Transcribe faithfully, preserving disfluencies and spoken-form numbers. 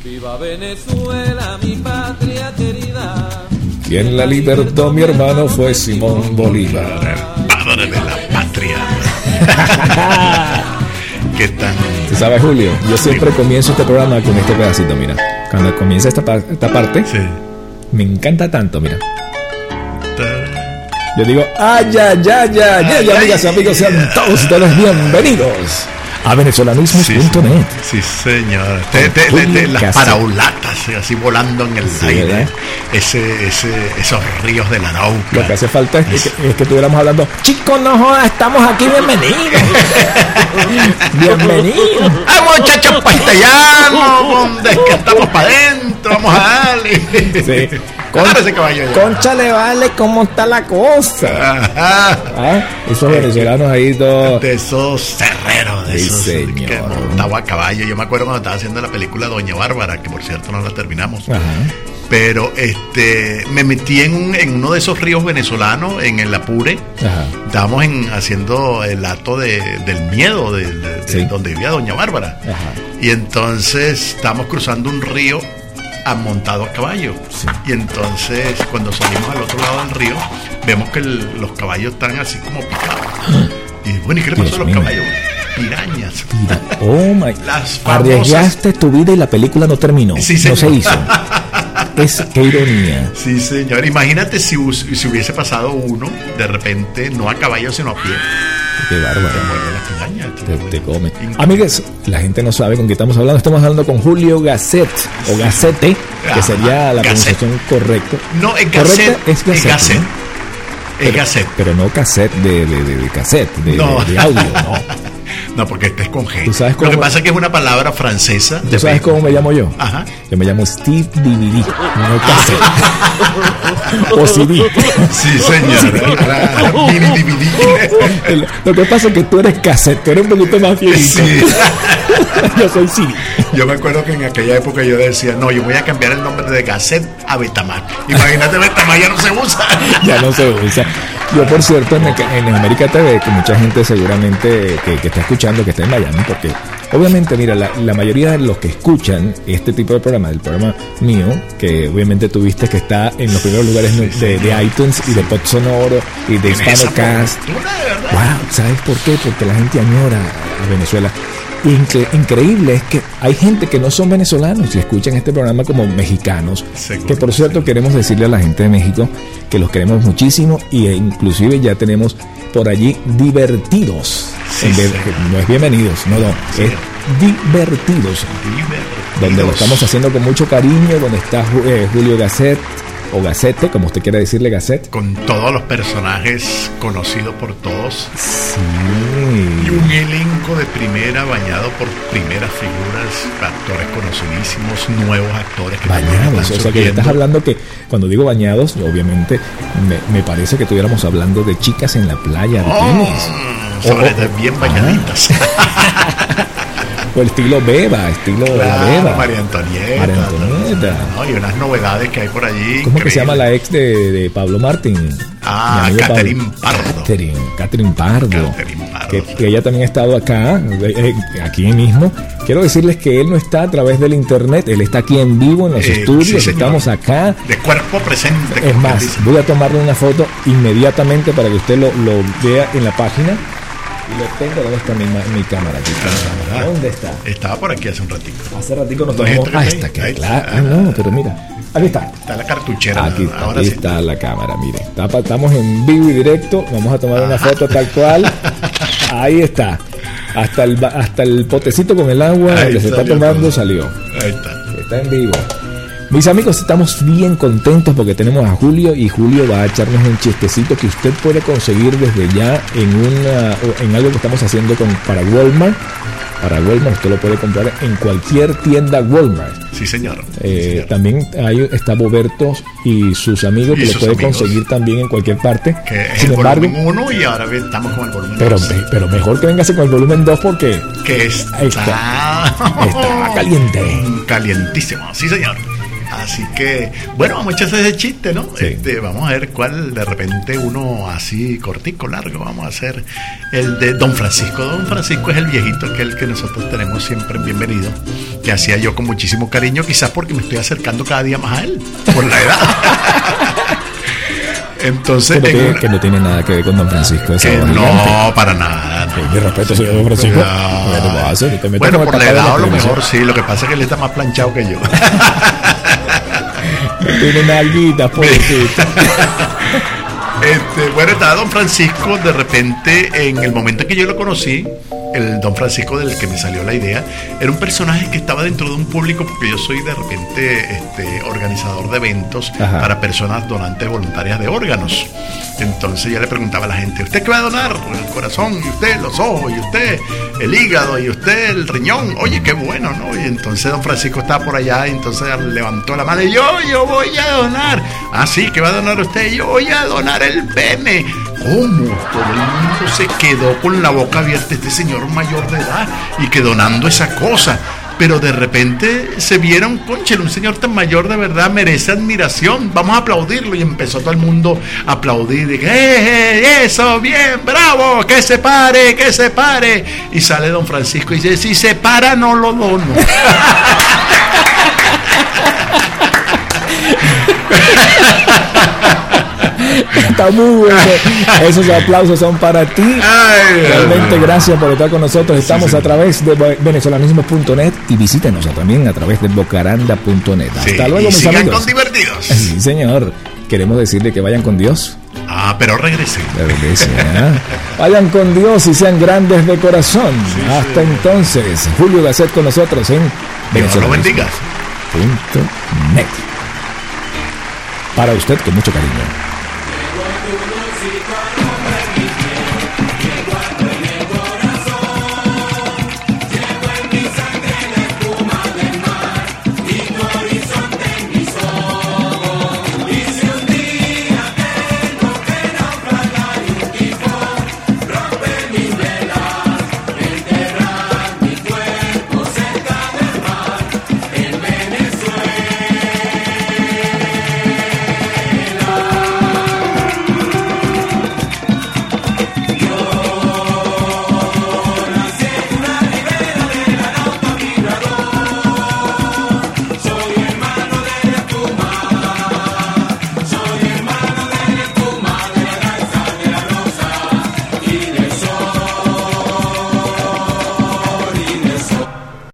Viva Venezuela, mi patria querida. Quien la libertó, mi hermano, fue Simón Bolívar. Padre de la patria. ¿Qué tan? ¿Tú sabes, Julio? Yo siempre comienzo este programa con este pedacito, mira. Cuando comienza esta, pa- esta parte, sí. Me encanta tanto, mira. Yo digo, ay, ya, ya, ya, ya, ya, amigas y amigos, sean todos ustedes bienvenidos a venezolanismos punto net. Sí, sí, señor. De, de, de, de las paraulatas, así volando en el sí, aire. Ese, ese, esos ríos de la Arauca. Lo que hace falta es, es, que, es que estuviéramos hablando, chicos, no jodas, estamos aquí, bienvenidos. Bienvenidos. ¡Ah, muchachos pastellanos! ¿Dónde es que estamos para adentro? Vamos a darle. Sí. Con, ese caballo Conchale, vale, ¿cómo está la cosa? Ajá. ¿Ah? Esos venezolanos ahí todos. De esos cerreros, de sí, esos señor. Que montaba a caballo. Yo me acuerdo cuando estaba haciendo la película Doña Bárbara, que por cierto no la terminamos. Ajá. Pero este me metí en, un, en uno de esos ríos venezolanos, en el Apure. Ajá. Estábamos en, haciendo el acto de, del miedo, de, de, de sí. donde vivía Doña Bárbara. Ajá. Y entonces estábamos cruzando un río montado a caballo, sí. Y entonces cuando salimos al otro lado del río vemos que el, los caballos están así como picados. Y bueno, ¿y qué le pasó Dios a los mío. caballos? Pirañas. Pira- oh my. Las famosas... Arriesgaste tu vida y la película no terminó. Sí, no se hizo. Es qué ironía. Sí, señor. Imagínate si, si hubiese pasado uno de repente, no a caballo sino a pie. Qué bárbaro. Te, piraña, te, te come. Amigues, la gente no sabe con qué estamos hablando. Estamos hablando con Julio Gasset o Gacete, que sería la Gasset. pronunciación correcta. No, es Gasset. Es Gasset. Gasset. ¿no? Es Gasset. Pero no cassette de, de, de, de cassette, de, no. de, de audio, no. No, porque este es con G. ¿Tú sabes cómo? Lo que pasa es que es una palabra francesa. ¿Tú sabes cómo me llamo yo? Ajá. Yo me llamo Steve D V D, no cassette. O C D. Sí, señor. Mini D V D. Lo que pasa es que tú eres cassette, tú eres un poquito más fielito. Sí. Yo soy C D. Yo me acuerdo que en aquella época yo decía, no, yo voy a cambiar el nombre de Gasset a Betamax. Imagínate, Betamax ya no se usa. Ya no se usa. Yo, por cierto, en, en América T V, que mucha gente seguramente que, que está escuchando, que está en Miami, porque obviamente, mira, la, la mayoría de los que escuchan este tipo de programa, el programa mío, que obviamente tuviste que está en los primeros lugares sí, de, sí, de iTunes y de Pod Sonoro y de Hispanocast. Wow, ¿sabes por qué? Porque la gente añora a Venezuela. Incre- increíble es que hay gente que no son venezolanos y escuchan este programa como mexicanos. Seguro, que por cierto seguro. Queremos decirle a la gente de México que los queremos muchísimo y e inclusive ya tenemos por allí divertidos. Sí, en vez, sí. No es bienvenidos, no, no, sí. Es divertidos, divertidos. Donde lo estamos haciendo con mucho cariño, donde está eh, Julio Gasset o Gacete, como usted quiera decirle, Gasset. Con todos los personajes conocidos por todos. Sí. Y un elenco de primera, bañado por primeras figuras, actores conocidísimos, nuevos actores que bañados, o sea que estás hablando que, cuando digo bañados, obviamente me, me parece que estuviéramos hablando de chicas en la playa, bikinis. Oh, sobre oh, oh, bien bañaditas. O el estilo Beba, estilo claro, la Beba. María Antonieta. María Antonieta. No, y unas novedades que hay por allí. ¿Cómo increíble. que se llama la ex de, de Pablo Martín? Ah, Catherine Pardo. Catherine, Catherine Pardo. Catherine Pardo. Que, que ella también ha estado acá, eh, aquí mismo. Quiero decirles que él no está a través del internet, él está aquí en vivo en los eh, estudios, sí, estamos acá. De cuerpo presente. Es más, voy a tomarle una foto inmediatamente para que usted lo, lo vea en la página. Y lo tengo, ¿dónde está mi, mi cámara? Aquí está ah, cámara. ¿Dónde está? Estaba por aquí hace un ratito. Hace ratito nos tomamos. Ah, está aquí. Claro. Ah, no, pero mira. Aquí está. Está la cartuchera. Aquí, ahora aquí sí. está la cámara, mire. Está, estamos en vivo y directo. Vamos a tomar ah. una foto tal cual. Ahí está. Hasta el, hasta el potecito con el agua que se está tomando todo. Salió. Ahí está. Está en vivo. Mis amigos, estamos bien contentos porque tenemos a Julio y Julio va a echarnos un chistecito que usted puede conseguir desde ya en una en algo que estamos haciendo con, para Walmart. Para Walmart usted lo puede comprar en cualquier tienda Walmart. Sí, señor. Eh, sí, señor. También hay, está Boberto y sus amigos y que sus lo puede amigos, conseguir también en cualquier parte. Que es Sin el embargo, volumen uno y ahora estamos con el volumen pero, dos. Pero mejor que vengase con el volumen dos porque que está, está, está caliente. Calientísimo, sí, señor. Así que, bueno, vamos a echarse ese chiste, ¿no? Sí. Este, vamos a ver cuál, de repente uno así cortico, largo, vamos a hacer el de Don Francisco. Don Francisco es el viejito, aquel que nosotros tenemos siempre bienvenido, que hacía yo con muchísimo cariño, quizás porque me estoy acercando cada día más a él, por la edad. Entonces, que, no tiene, una, que no tiene nada que ver con Don Francisco. Que no, gigante. Para nada. No. Mi respeto, señor Don Francisco. No. Bueno, vas, te bueno por la edad a lo mejor sí, lo que pasa es que él está más planchado que yo. Tiene nalguitas, pobrecito. Este, bueno, estaba Don Francisco, de repente, en el momento en que yo lo conocí, el Don Francisco del que me salió la idea, era un personaje que estaba dentro de un público, porque yo soy de repente este, organizador de eventos. Ajá. Para personas donantes voluntarias de órganos. Entonces yo le preguntaba a la gente, ¿usted qué va a donar? El corazón, y usted los ojos, y usted el hígado, y usted el riñón. Oye, qué bueno, ¿no? Y entonces Don Francisco estaba por allá, y entonces levantó la mano y yo, yo voy a donar. Ah, sí, ¿qué va a donar usted? Yo voy a donar el pene. ¿Cómo? Todo el mundo se quedó con la boca abierta, este señor mayor de edad, y que donando esa cosa. Pero de repente se vieron, conchale, un señor tan mayor de verdad merece admiración, vamos a aplaudirlo. Y empezó todo el mundo a aplaudir, y, ¡eh, eh, eso, bien, bravo, que se pare, que se pare! Y sale Don Francisco y dice, si se para no lo dono. Está muy bueno. Esos aplausos son para ti. Ay, realmente gracias por estar con nosotros. Estamos sí, sí. a través de venezolanismo punto net y visítenos también a través de bocaranda punto net. Hasta sí, luego, y mis sigan amigos. Con divertidos. Sí, señor. Queremos decirle que vayan con Dios. Ah, pero regresen. Regresen, ¿eh? Vayan con Dios y sean grandes de corazón. Sí, Hasta sí. entonces, Julio Gasset con nosotros en Dios lo bendiga. Punto net. Para usted con mucho cariño. Música